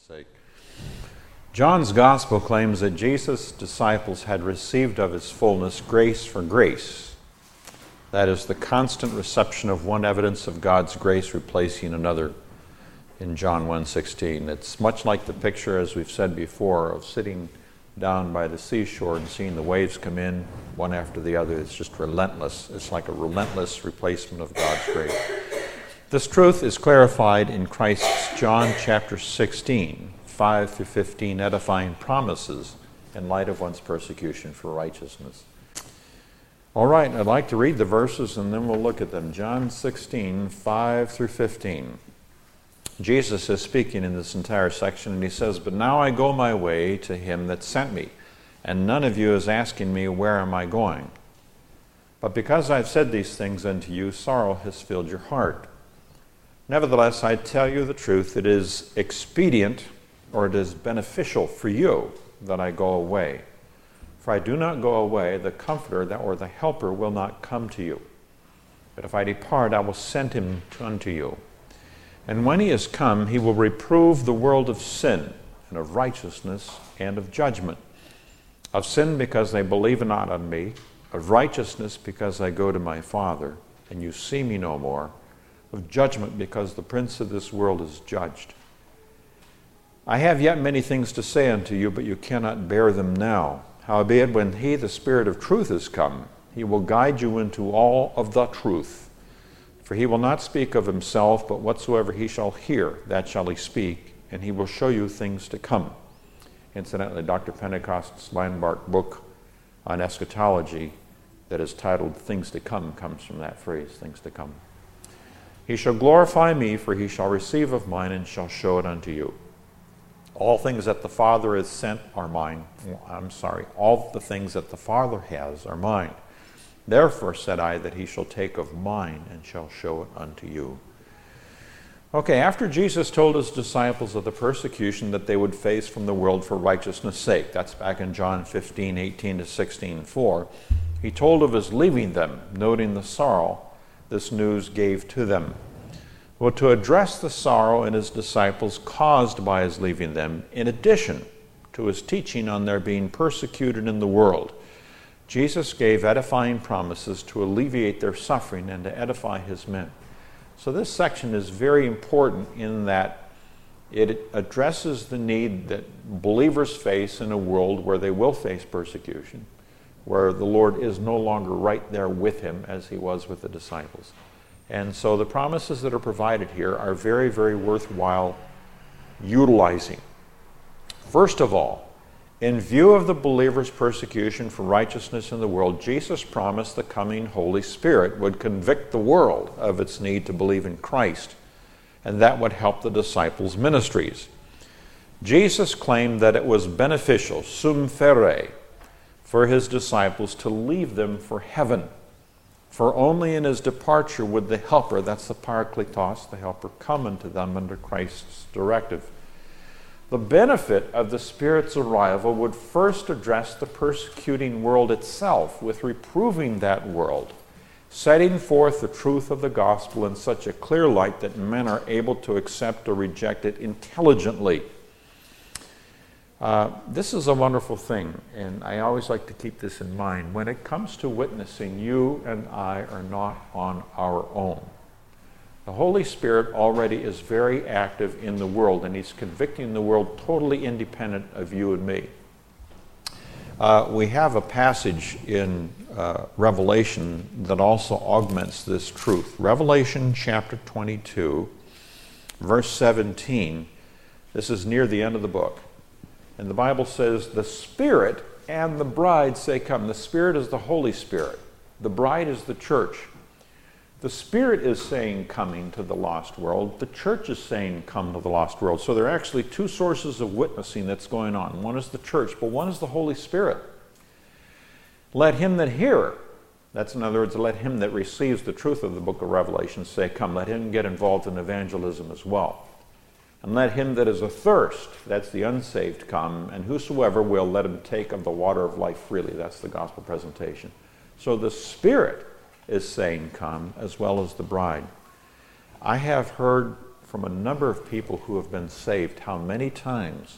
sake. John's Gospel claims that Jesus' disciples had received of his fullness grace for grace. That is, the constant reception of one evidence of God's grace replacing another in John 1:16. It's much like the picture, as we've said before, of sitting down by the seashore and seeing the waves come in one after the other. It's just relentless. It's like a relentless replacement of God's grace. This truth is clarified in Christ's John chapter 16, 5 through 15, edifying promises in light of one's persecution for righteousness. All right, I'd like to read the verses and then we'll look at them. John 16, 5 through 15. Jesus is speaking in this entire section and he says, "But now I go my way to him that sent me, and none of you is asking me, where am I going? But because I've said these things unto you, sorrow has filled your heart. Nevertheless, I tell you the truth, it is expedient, or it is beneficial for you that I go away. For I do not go away, the Comforter or the Helper will not come to you. But if I depart, I will send him unto you. And when he is come, he will reprove the world of sin, and of righteousness, and of judgment. Of sin, because they believe not on me. Of righteousness, because I go to my Father, and you see me no more. Of judgment, because the prince of this world is judged. I have yet many things to say unto you, but you cannot bear them now. Howbeit, when he, the Spirit of truth, is come, he will guide you into all of the truth. For he will not speak of himself, but whatsoever he shall hear, that shall he speak, and he will show you things to come." Incidentally, Dr. Pentecost's Landmark book on eschatology that is titled Things to Come comes from that phrase, things to come. "He shall glorify me, for he shall receive of mine and shall show it unto you. All things that the Father has sent are mine." All the things that the Father has are mine. "Therefore said I that he shall take of mine and shall show it unto you." Okay, after Jesus told his disciples of the persecution that they would face from the world for righteousness' sake, that's back in John 15, 18 to 16:4, he told of his leaving them, noting the sorrow this news gave to them. Well, to address the sorrow in his disciples caused by his leaving them, in addition to his teaching on their being persecuted in the world, Jesus gave edifying promises to alleviate their suffering and to edify his men. So this section is very important in that it addresses the need that believers face in a world where they will face persecution, where the Lord is no longer right there with him as he was with the disciples. And so the promises that are provided here are very, very worthwhile utilizing. First of all, in view of the believer's persecution for righteousness in the world, Jesus promised the coming Holy Spirit would convict the world of its need to believe in Christ, and that would help the disciples' ministries. Jesus claimed that it was beneficial, sum fere, for his disciples to leave them for heaven. For only in his departure would the Helper, that's the Parakletos, the Helper, come unto them under Christ's directive. The benefit of the Spirit's arrival would first address the persecuting world itself with reproving that world, setting forth the truth of the gospel in such a clear light that men are able to accept or reject it intelligently. This is a wonderful thing, and I always like to keep this in mind. When it comes to witnessing, you and I are not on our own. The Holy Spirit already is very active in the world, and he's convicting the world totally independent of you and me. We have a passage in Revelation that also augments this truth. Revelation chapter 22, verse 17. This is near the end of the book. And the Bible says, "The Spirit and the bride say, come." The Spirit is the Holy Spirit. The bride is the church. The Spirit is saying, coming to the lost world. The church is saying, come to the lost world. So there are actually two sources of witnessing that's going on. One is the church, but one is the Holy Spirit. "Let him that heareth," that's in other words, let him that receives the truth of the book of Revelation say, come. Let him get involved in evangelism as well. "And let him that is athirst," that's the unsaved, "come. And whosoever will, let him take of the water of life freely." That's the gospel presentation. So the Spirit is saying, come, as well as the bride. I have heard from a number of people who have been saved how many times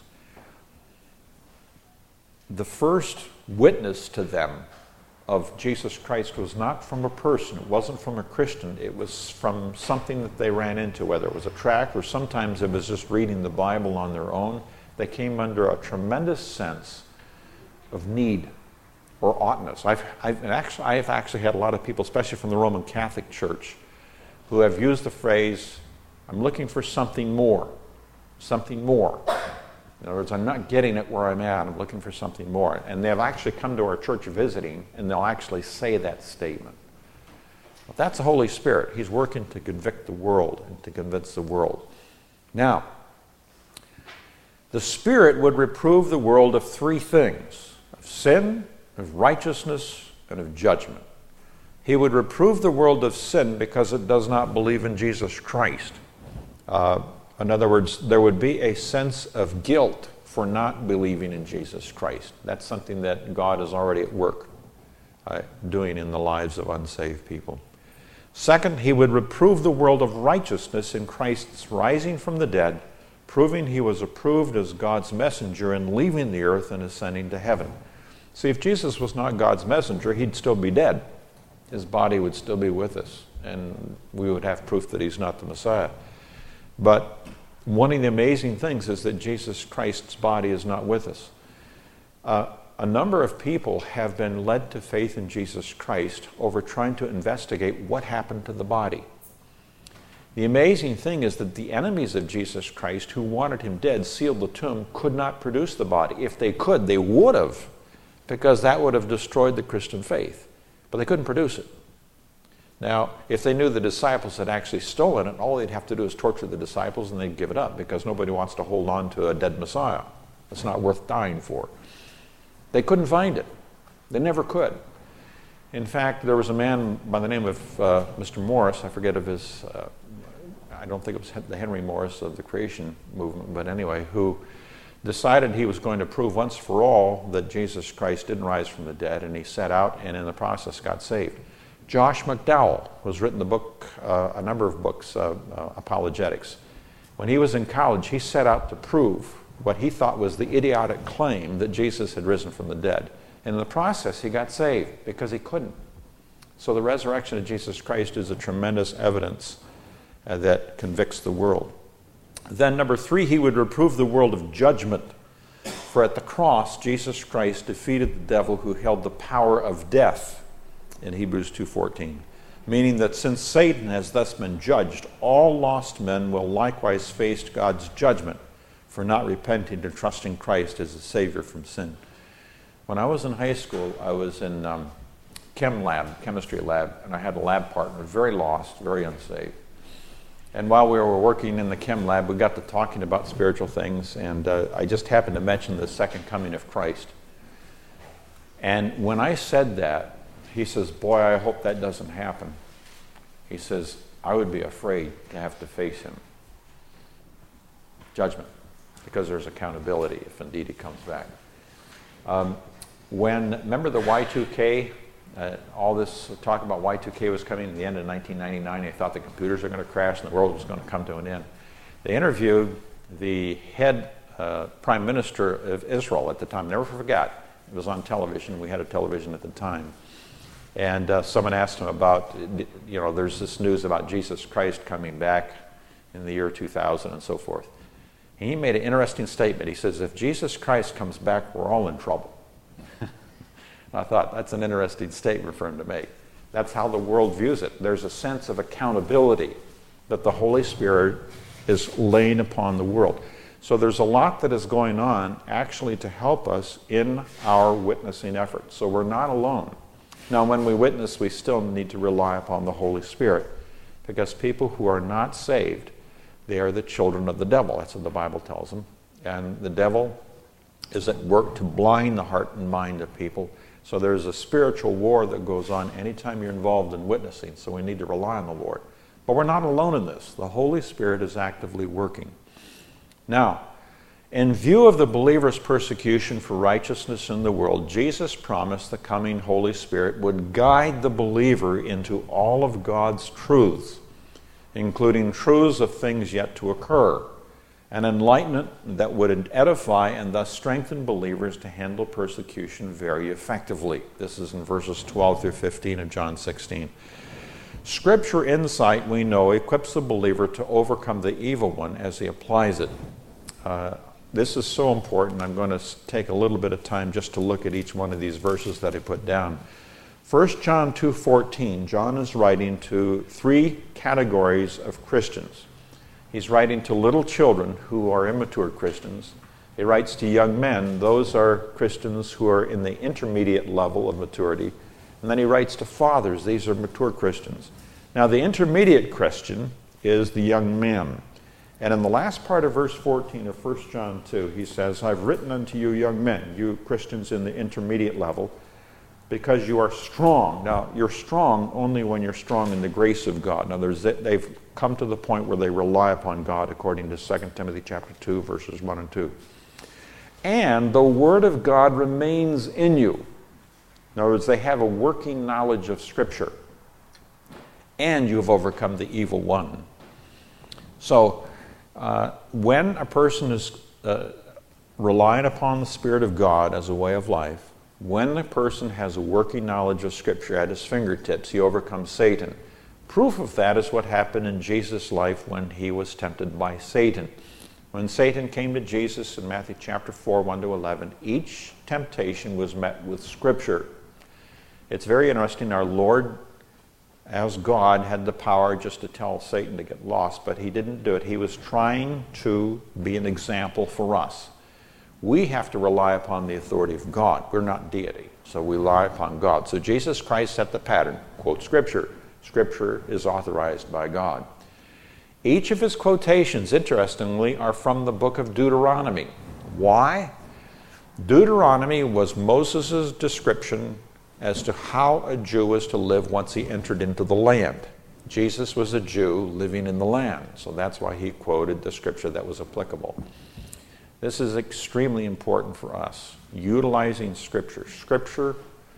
the first witness to them of Jesus Christ was not from a person, it wasn't from a Christian, it was from something that they ran into, whether it was a tract or sometimes it was just reading the Bible on their own. They came under a tremendous sense of need or oughtness. I've actually had a lot of people, especially from the Roman Catholic Church, who have used the phrase, I'm looking for something more, something more. In other words, I'm not getting it where I'm at, I'm looking for something more. And they've actually come to our church visiting, and they'll actually say that statement. But that's the Holy Spirit. He's working to convict the world and to convince the world. Now, the Spirit would reprove the world of three things: of sin, of righteousness, and of judgment. He would reprove the world of sin because it does not believe in Jesus Christ. In other words, there would be a sense of guilt for not believing in Jesus Christ. That's something that God is already at work doing in the lives of unsaved people. Second, he would reprove the world of righteousness in Christ's rising from the dead, proving he was approved as God's messenger in leaving the earth and ascending to heaven. See, if Jesus was not God's messenger, he'd still be dead. His body would still be with us, and we would have proof that he's not the Messiah. But one of the amazing things is that Jesus Christ's body is not with us. A number of people have been led to faith in Jesus Christ over trying to investigate what happened to the body. The amazing thing is that the enemies of Jesus Christ, who wanted him dead, sealed the tomb, could not produce the body. If they could, they would have, because that would have destroyed the Christian faith. But they couldn't produce it. Now, if they knew the disciples had actually stolen it, all they'd have to do is torture the disciples and they'd give it up, because nobody wants to hold on to a dead Messiah. It's not worth dying for. They couldn't find it. They never could. In fact, there was a man by the name of Mr. Morris, I forget of his, I don't think it was the Henry Morris of the Creation Movement, but anyway, who decided he was going to prove once for all that Jesus Christ didn't rise from the dead, and he set out and in the process got saved. Josh McDowell has written the book, a number of books, apologetics. When he was in college, he set out to prove what he thought was the idiotic claim that Jesus had risen from the dead. And in the process, he got saved because he couldn't. So the resurrection of Jesus Christ is a tremendous evidence that convicts the world. Then number three, he would reprove the world of judgment. For at the cross, Jesus Christ defeated the devil who held the power of death, in Hebrews 2:14, meaning that since Satan has thus been judged, all lost men will likewise face God's judgment for not repenting and trusting Christ as a Savior from sin. When I was in high school, I was in chemistry lab, and I had a lab partner, very lost, very unsaved. And while we were working in the chem lab, we got to talking about spiritual things, and I just happened to mention the second coming of Christ. And when I said that, he says, boy, I hope that doesn't happen. He says, I would be afraid to have to face him. Judgment, because there's accountability if indeed he comes back. Remember the Y2K? All this talk about Y2K was coming in the end of 1999. They thought the computers were going to crash and the world was going to come to an end. They interviewed the head prime minister of Israel at the time. Never forgot. It was on television. We had a television at the time. And someone asked him about, there's this news about Jesus Christ coming back in the year 2000 and so forth. And he made an interesting statement. He says, if Jesus Christ comes back, we're all in trouble. I thought, that's an interesting statement for him to make. That's how the world views it. There's a sense of accountability that the Holy Spirit is laying upon the world. So there's a lot that is going on actually to help us in our witnessing efforts. So we're not alone. Now, when we witness, we still need to rely upon the Holy Spirit, because people who are not saved, they are the children of the devil. That's what the Bible tells them. And the devil is at work to blind the heart and mind of people. So there's a spiritual war that goes on anytime you're involved in witnessing, so we need to rely on the Lord. But we're not alone in this. The Holy Spirit is actively working. Now, in view of the believer's persecution for righteousness in the world, Jesus promised the coming Holy Spirit would guide the believer into all of God's truths including truths of things yet to occur, an enlightenment that would edify and thus strengthen believers to handle persecution very effectively. This is in verses 12 through 15 of John 16. Scripture insight, we know, equips the believer to overcome the evil one as he applies it. This is so important. I'm going to take a little bit of time just to look at each one of these verses that I put down. 1 John 2:14, John is writing to three categories of Christians. He's writing to little children who are immature Christians. He writes to young men. Those are Christians who are in the intermediate level of maturity. And then he writes to fathers. These are mature Christians. Now, the intermediate Christian is the young man. And in the last part of verse 14 of 1 John 2, he says, I've written unto you young men, you Christians in the intermediate level, because you are strong. Now, you're strong only when you're strong in the grace of God. In other words, they've come to the point where they rely upon God, according to 2 Timothy chapter 2, verses 1 and 2. And the Word of God remains in you. In other words, they have a working knowledge of Scripture. And you have overcome the evil one. So, when a person is relying upon the Spirit of God as a way of life, when a person has a working knowledge of Scripture at his fingertips, he overcomes Satan. Proof of that is what happened in Jesus' life when he was tempted by Satan. When Satan came to Jesus in Matthew chapter 4, 1 to 11, each temptation was met with Scripture. It's very interesting. Our Lord, as God, had the power just to tell Satan to get lost, but he didn't do it. He was trying to be an example for us. We have to rely upon the authority of God. We're not deity, so we rely upon God. So Jesus Christ set the pattern. Quote Scripture. Scripture is authorized by God. Each of his quotations, interestingly, are from the book of Deuteronomy. Why? Deuteronomy was Moses' description as to how a Jew was to live once he entered into the land. Jesus was a Jew living in the land, so that's why he quoted the Scripture that was applicable. This is extremely important for us, utilizing Scripture. Scripture,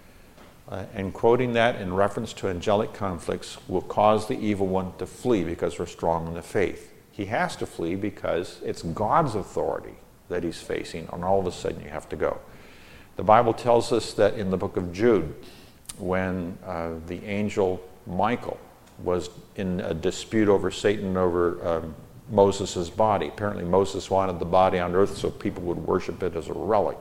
and quoting that in reference to angelic conflicts, will cause the evil one to flee because we're strong in the faith. He has to flee because it's God's authority that he's facing, and all of a sudden you have to go. The Bible tells us that in the book of Jude, when the angel Michael was in a dispute over Satan over Moses' body. Apparently Moses wanted the body on earth so people would worship it as a relic.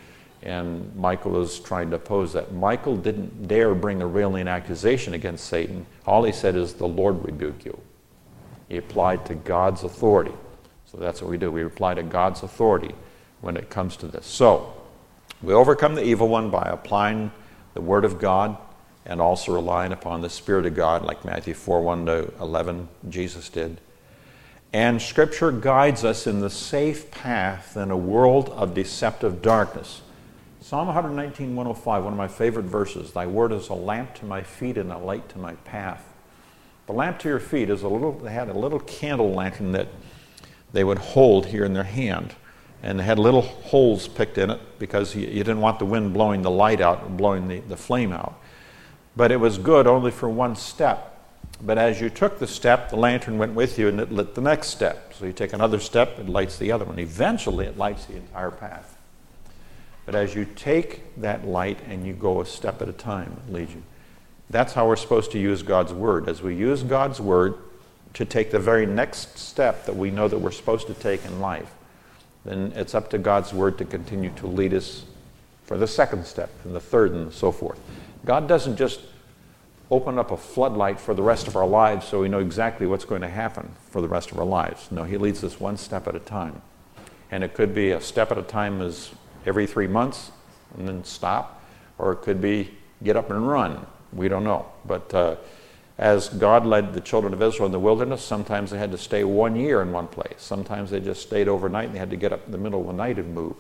And Michael was trying to oppose that. Michael didn't dare bring a railing accusation against Satan. All he said is, the Lord rebuke you. He applied to God's authority. So that's what we do. We apply to God's authority when it comes to this. So, we overcome the evil one by applying the Word of God and also relying upon the Spirit of God, like Matthew 4, 1 to 11, Jesus did. And Scripture guides us in the safe path in a world of deceptive darkness. Psalm 119, 105, one of my favorite verses. Thy word is a lamp to my feet and a light to my path. The lamp to your feet is they had a little candle lantern that they would hold here in their hand. And they had little holes picked in it because you didn't want the wind blowing the light out and blowing the flame out. But it was good only for one step. But as you took the step, the lantern went with you and it lit the next step. So you take another step, it lights the other one. Eventually, it lights the entire path. But as you take that light and you go a step at a time, it leads you. That's how we're supposed to use God's Word. As we use God's Word to take the very next step that we know that we're supposed to take in life, then it's up to God's Word to continue to lead us for the second step and the third and so forth. God doesn't just open up a floodlight for the rest of our lives so we know exactly what's going to happen for the rest of our lives. No, he leads us one step at a time. And it could be a step at a time as every 3 months and then stop, or it could be get up and run. We don't know. But as God led the children of Israel in the wilderness, sometimes they had to stay 1 year in one place. Sometimes they just stayed overnight and they had to get up in the middle of the night and move.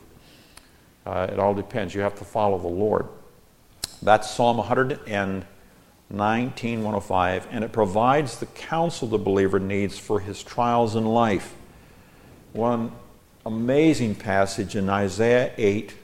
It all depends. You have to follow the Lord. That's Psalm 119, 105, and it provides the counsel the believer needs for his trials in life. One amazing passage in Isaiah 8,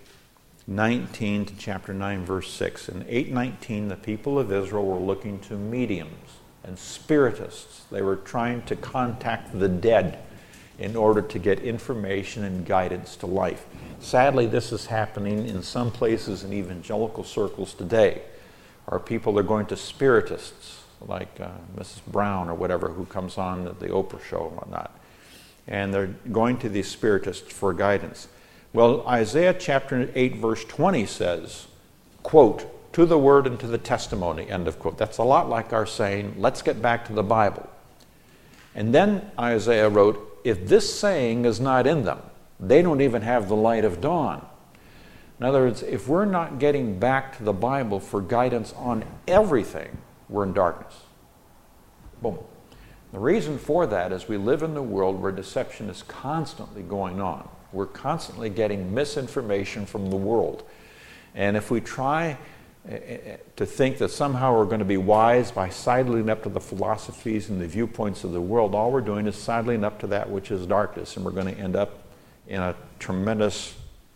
19 to chapter 9, verse 6. In 8:19, the people of Israel were looking to mediums. and spiritists. They were trying to contact the dead in order to get information and guidance to life. Sadly, this is happening in some places in evangelical circles today. Our people are going to spiritists, like Mrs. Brown or whatever, who comes on at the Oprah show and whatnot. And they're going to these spiritists for guidance. Well, Isaiah chapter 8, verse 20 says, quote, "To the word and to the testimony," end of quote. That's a lot like our saying, let's get back to the Bible. And then Isaiah wrote, if this saying is not in them, they don't even have the light of dawn. In other words, if we're not getting back to the Bible for guidance on everything, we're in darkness. Boom. The reason for that is we live in a world where deception is constantly going on. We're constantly getting misinformation from the world. And if we try to think that somehow we're going to be wise by sidling up to the philosophies and the viewpoints of the world, all we're doing is sidling up to that which is darkness, and we're going to end up in a tremendous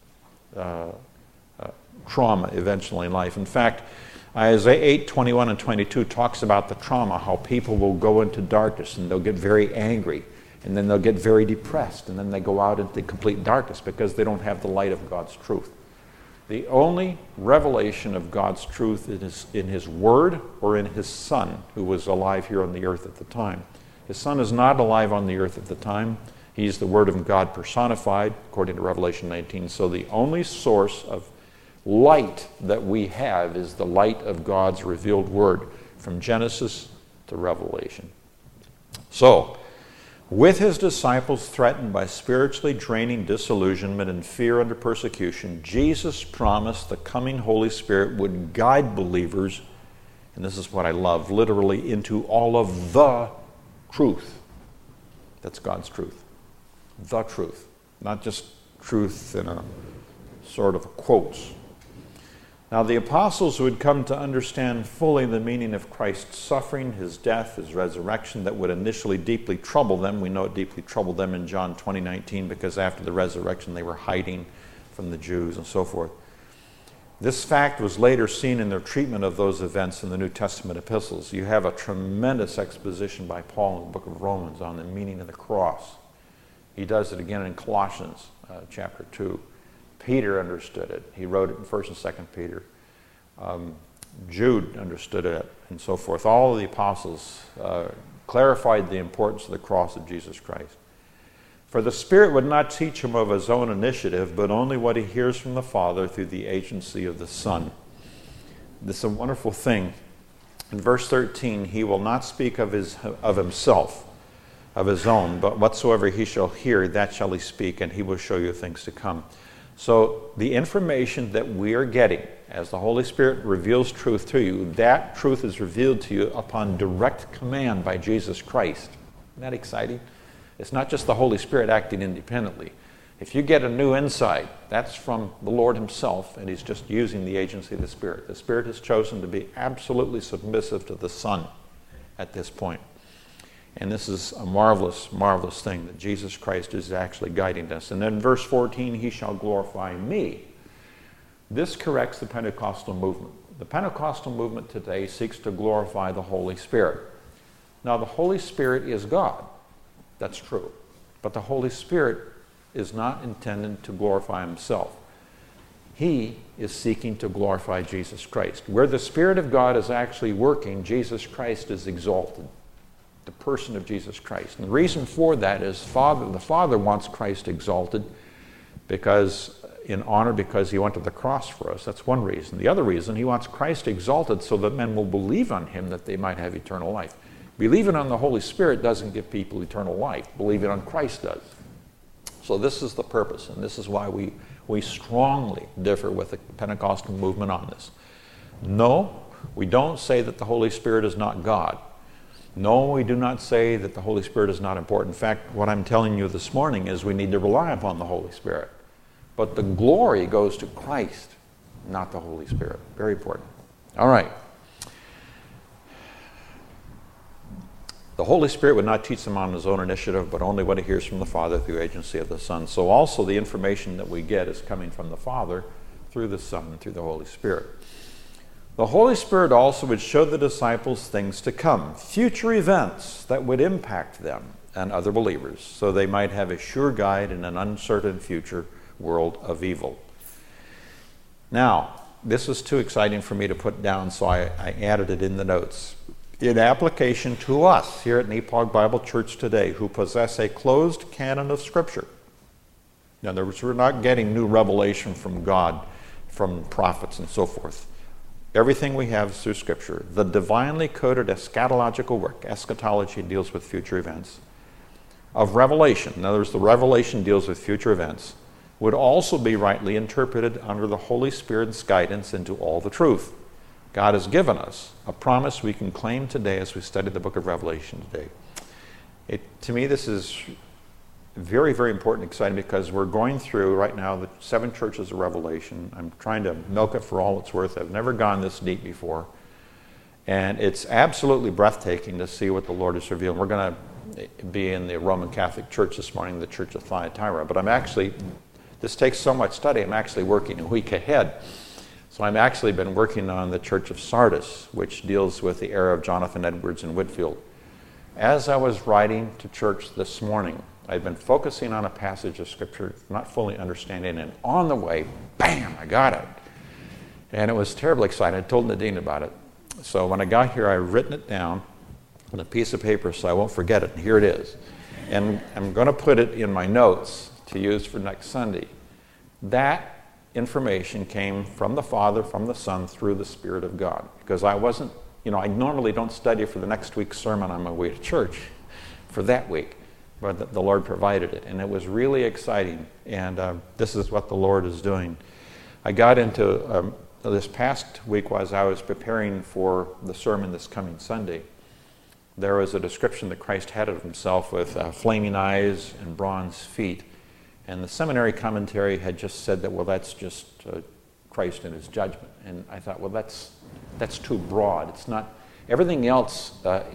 trauma eventually in life. In fact, Isaiah 8, 21 and 22 talks about the trauma, how people will go into darkness and they'll get very angry, and then they'll get very depressed, and then they go out into complete darkness because they don't have the light of God's truth. The only revelation of God's truth is in His Word or in His Son, who was alive here on the earth at the time. His Son is not alive on the earth at the time. He's the Word of God personified, according to Revelation 19. So the only source of light that we have is the light of God's revealed Word from Genesis to Revelation. So, with His disciples threatened by spiritually draining disillusionment and fear under persecution, Jesus promised the coming Holy Spirit would guide believers, and this is what I love, literally into all of the truth. That's God's truth. The truth. Not just truth in a sort of quotes. Now, the apostles would come to understand fully the meaning of Christ's suffering, His death, His resurrection, that would initially deeply trouble them. We know it deeply troubled them in John 20:19 because after the resurrection they were hiding from the Jews and so forth. This fact was later seen in their treatment of those events in the New Testament epistles. You have a tremendous exposition by Paul in the book of Romans on the meaning of the cross. He does it again in Colossians chapter 2. Peter understood it. He wrote it in 1st and 2nd Peter. Jude understood it, and so forth. All of the apostles clarified the importance of the cross of Jesus Christ. For the Spirit would not teach him of his own initiative, but only what he hears from the Father through the agency of the Son. This is a wonderful thing. In verse 13, he will not speak of himself, of his own, but whatsoever he shall hear, that shall he speak, and he will show you things to come. So the information that we are getting, as the Holy Spirit reveals truth to you, that truth is revealed to you upon direct command by Jesus Christ. Isn't that exciting? It's not just the Holy Spirit acting independently. If you get a new insight, that's from the Lord Himself, and He's just using the agency of the Spirit. The Spirit has chosen to be absolutely submissive to the Son at this point. And this is a marvelous, marvelous thing that Jesus Christ is actually guiding us. And then verse 14, He shall glorify me. This corrects the Pentecostal movement. The Pentecostal movement today seeks to glorify the Holy Spirit. Now, the Holy Spirit is God. That's true. But the Holy Spirit is not intended to glorify Himself. He is seeking to glorify Jesus Christ. Where the Spirit of God is actually working, Jesus Christ is exalted. The person of Jesus Christ. And the reason for that is the Father wants Christ exalted in honor because He went to the cross for us. That's one reason. The other reason, He wants Christ exalted so that men will believe on Him that they might have eternal life. Believing on the Holy Spirit doesn't give people eternal life. Believing on Christ does. So this is the purpose, and this is why we strongly differ with the Pentecostal movement on this. No, we don't say that the Holy Spirit is not God. No, we do not say that the Holy Spirit is not important. In fact, what I'm telling you this morning is we need to rely upon the Holy Spirit. But the glory goes to Christ, not the Holy Spirit. Very important. All right. The Holy Spirit would not teach them on His own initiative, but only what He hears from the Father through agency of the Son. So also the information that we get is coming from the Father through the Son and through the Holy Spirit. The Holy Spirit also would show the disciples things to come, future events that would impact them and other believers, so they might have a sure guide in an uncertain future world of evil. Now, this is too exciting for me to put down, so I added it in the notes. In application to us here at Nepog Bible Church today, who possess a closed canon of Scripture. In other words, we're not getting new revelation from God, from prophets and so forth. Everything we have is through Scripture. The divinely coded eschatological work, eschatology deals with future events, of revelation, in other words, the revelation deals with future events, would also be rightly interpreted under the Holy Spirit's guidance into all the truth. God has given us a promise we can claim today as we study the book of Revelation today. To me, this is very, very important and exciting because we're going through right now the 7 churches of Revelation. I'm trying to milk it for all it's worth. I've never gone this deep before. And it's absolutely breathtaking to see what the Lord is revealing. We're going to be in the Roman Catholic Church this morning, the Church of Thyatira. But this takes so much study, I'm actually working a week ahead. So I've actually been working on the Church of Sardis, which deals with the era of Jonathan Edwards and Whitefield. As I was writing to church this morning, I'd been focusing on a passage of Scripture, not fully understanding, and on the way, bam, I got it. And it was terribly exciting. I told Nadine about it. So when I got here, I'd written it down on a piece of paper so I won't forget it, and here it is. And I'm going to put it in my notes to use for next Sunday. That information came from the Father, from the Son, through the Spirit of God. Because I normally don't study for the next week's sermon on my way to church for that week. But the Lord provided it, and it was really exciting, and this is what the Lord is doing. I got into this past week as I was preparing for the sermon this coming Sunday. There was a description that Christ had of himself with flaming eyes and bronze feet, and the seminary commentary had just said that, well, that's just Christ in his judgment, and I thought, well, that's too broad. It's not. Everything else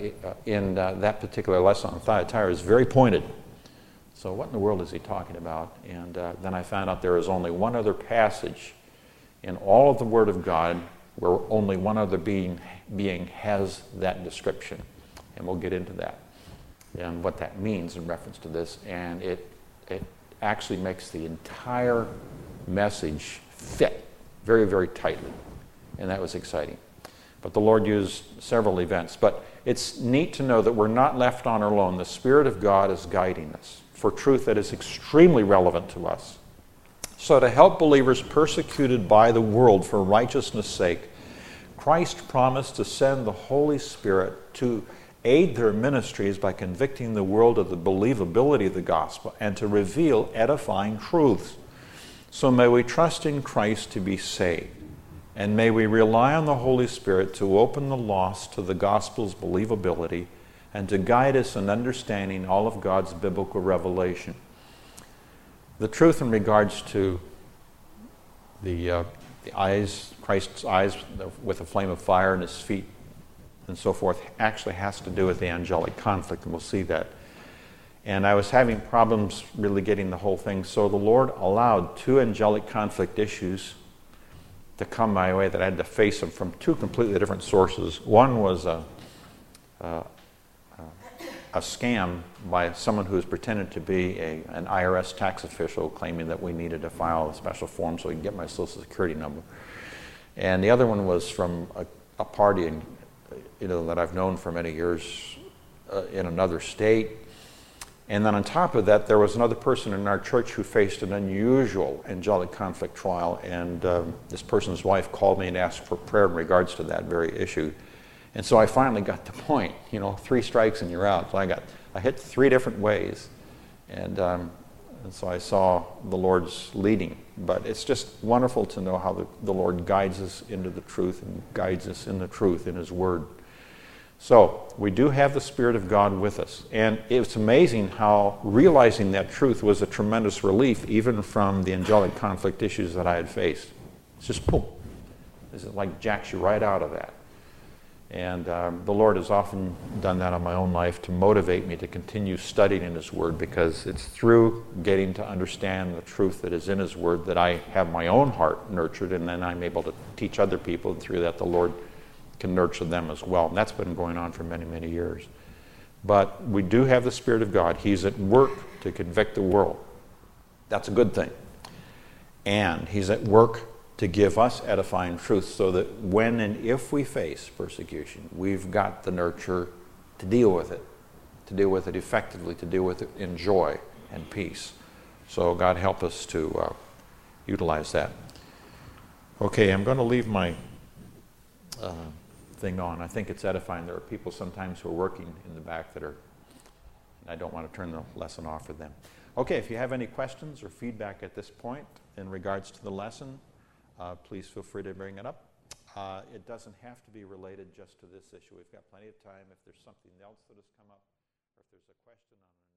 in that particular lesson on Thyatira is very pointed. So what in the world is he talking about? And then I found out there is only one other passage in all of the Word of God where only one other being has that description. And we'll get into that and what that means in reference to this. And it actually makes the entire message fit very, very tightly. And that was exciting. But the Lord used several events. But it's neat to know that we're not left on our own. The Spirit of God is guiding us for truth that is extremely relevant to us. So to help believers persecuted by the world for righteousness' sake, Christ promised to send the Holy Spirit to aid their ministries by convicting the world of the believability of the gospel and to reveal edifying truths. So may we trust in Christ to be saved. And may we rely on the Holy Spirit to open the lost to the gospel's believability and to guide us in understanding all of God's biblical revelation. The truth in regards to the eyes, Christ's eyes with a flame of fire and his feet and so forth, actually has to do with the angelic conflict, and we'll see that. And I was having problems really getting the whole thing, so the Lord allowed 2 angelic conflict issues to come my way that I had to face them from 2 completely different sources. One was a scam by someone who was pretending to be an IRS tax official, claiming that we needed to file a special form so we could get my Social Security number. And the other one was from a party that I've known for many years in another state. And then on top of that, there was another person in our church who faced an unusual angelic conflict trial, and this person's wife called me and asked for prayer in regards to that very issue. And so I finally got the point, 3 strikes and you're out. So I hit 3 different ways, and so I saw the Lord's leading. But it's just wonderful to know how the Lord guides us into the truth and guides us in the truth in His Word. So we do have the Spirit of God with us. And it's amazing how realizing that truth was a tremendous relief even from the angelic conflict issues that I had faced. It's just boom. This is like jacks you right out of that. And the Lord has often done that in my own life to motivate me to continue studying in His Word, because it's through getting to understand the truth that is in His Word that I have my own heart nurtured, and then I'm able to teach other people, and through that the Lord can nurture them as well. And that's been going on for many, many years. But we do have the Spirit of God. He's at work to convict the world. That's a good thing. And He's at work to give us edifying truth, so that when and if we face persecution, we've got the nurture to deal with it effectively, to deal with it in joy and peace. So God help us to utilize that. Okay, I'm going to leave my thing on. I think it's edifying. There are people sometimes who are working in the back that are, I don't want to turn the lesson off for them. Okay, if you have any questions or feedback at this point in regards to the lesson, please feel free to bring it up. It doesn't have to be related just to this issue. We've got plenty of time if there's something else that has come up, or if there's a question on